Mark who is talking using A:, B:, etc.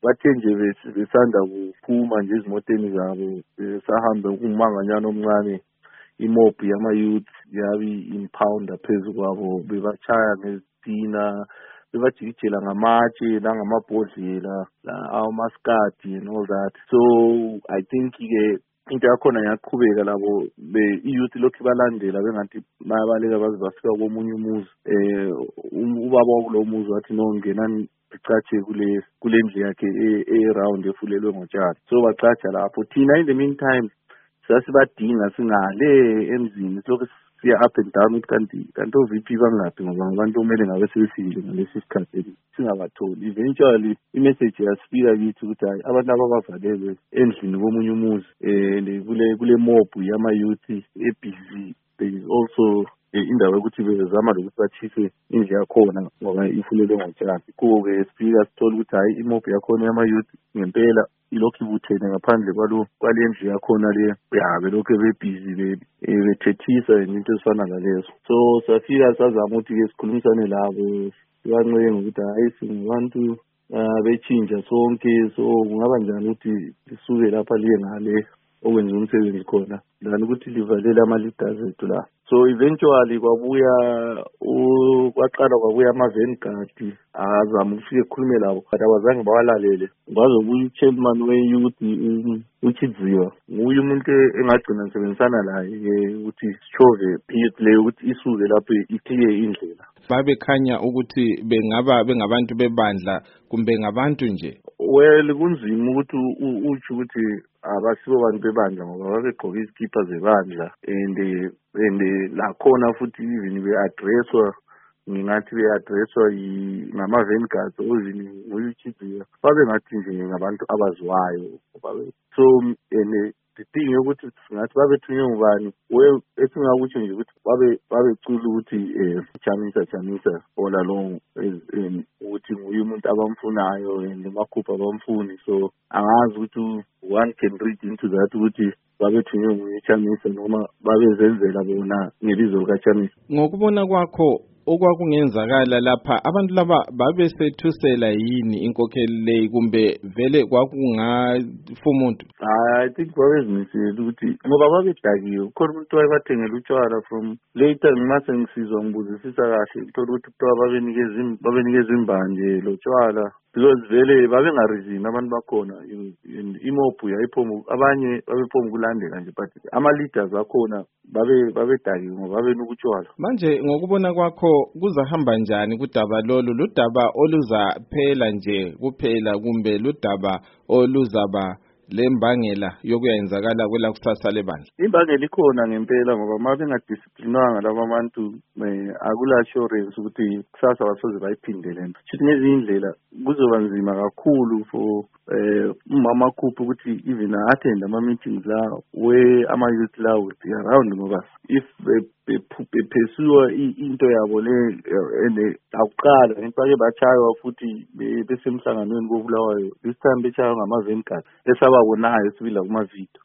A: bathe nje besanda kuphuma nje ezimoteni zabo sahambe umanganyana omncane imob yama-youth yabi impounder phezu kwabo bebachaya ngezitina bebajikijela ngamatshe nangamabhodlela amaskadi and all that. So I think into yakhona yaqhubeka labo i-youth lokhu balandela bengathi bayabaleka baze bafika komunye umuzi ubaba wakulo muzi wathi no ngenani icatshe kule ndlu yakhe e-round efulelwe ngotshani. So baxatsha lapho thina in the meantime sasibadinga singale emzini lokho siya up and down ukuthi kanti o-VP bangaphi ngoba abantu kumele ngabe sebefile ngalesi sikhathi singabatholi. Eventually imessage yasifika kithi ukuthi hayi abantu ababavalelwe endlini komunye umuzi kule mob yama-youth ebhizi. There is also indawo yokuthi bezama lokuthi bachise indlu yakhona ngoba ifulelwe ngotshani. Kuwo-ke sifika sithola ukuthi hayi imob yakhona yama-youth ngempela ilokhu ibuthene ngaphandle kwale ndlu yakhona le belokhu bebhizi bethethisa into ezifana nalezo. So safika sazama ukuthi-ke sikhulumisane labo sibancenga ukuthi hayi singabantu bechinja sonke, so kungaba njani ukuthi lisuke lapha liye ngale okwenza umsebenzi khona lani ukuthi livalele ama-leaders ethu la. So eventually kwaqala kwabuya ama-vanguard azama ukufika ekhulume labo but abazange bawalalele. Kwazobuya i-chairman we-youth uChidziwa nguye umuntu engagcina nisebenzisana laye ukuthi sishove i-youth leyo ukuthi isuke lapho iclear indlela.
B: Babekhanya ukuthi bengabantu bebandla kumbe ngabantu nje.
A: Well kunzima ukuthi utsho ukuthi abasibo bantu bebandla ngoba babegqoka izikipa zebandla and lakhona futhi even be-addresswa ngingathi be-addresswa ngama-vanguards nguYuchidziya babengathi nje ngabantu abaziwayo. So and the thing yokuthi singathi babethunywe ngubani esingakutsho nje ukuthi babecula ukuthi chamisa all along ukuthi nguye umuntu abamfunayo nemakhupha abamfuni. So angazi ukuthi one can read into that ukuthi babethunywe nguYuchamisa noma babezenzela bona ngebizo likaChamisa.
B: Ngokubona kwakho okwakungenzakala lapha abantu laba babesethusela yini inkokheli leyi kumbe vele kwakungafumuntu?
A: I think babezimisela ukuthi ngoba babedakiwe khona umuntu wayebathengela utshwala from later ngimase ngisizwa ngibuzisisa kahle ngithola ukuthi kuthiwa babenikeza imbanje lo tshwala because vele babengarizini abantu bakhona imob yayiphoma abanye babephoma ukulandela nje but ama-leaders akhona babedakiwe ngoba babenukutshwala.
B: Manje ngokubona kwakho kuzahamba njani kudaba lolu? Ludaba oluzaphela nje kuphela kumbe ludaba oluzaba lembangela yokuyenzakala kwela kusasa lebandla?
A: Imbangela ikhona ngempela ngoba uma bengadisciplinwanga laba bantu akula assurance ukuthi kusasa basoze bayiphindele nto. Futhi ngezinye indlela kuzoba nzima kakhulu for umama khupha ukuthi even attend ama-meetings la where ama-youth la would be around ngoba if bephesiwa into yabo le and akuqala ngempake bachaywa futhi besemhlanganweni kobulawayo this time bechaywa ngama-vanguard esababonayo sibila kuma-video.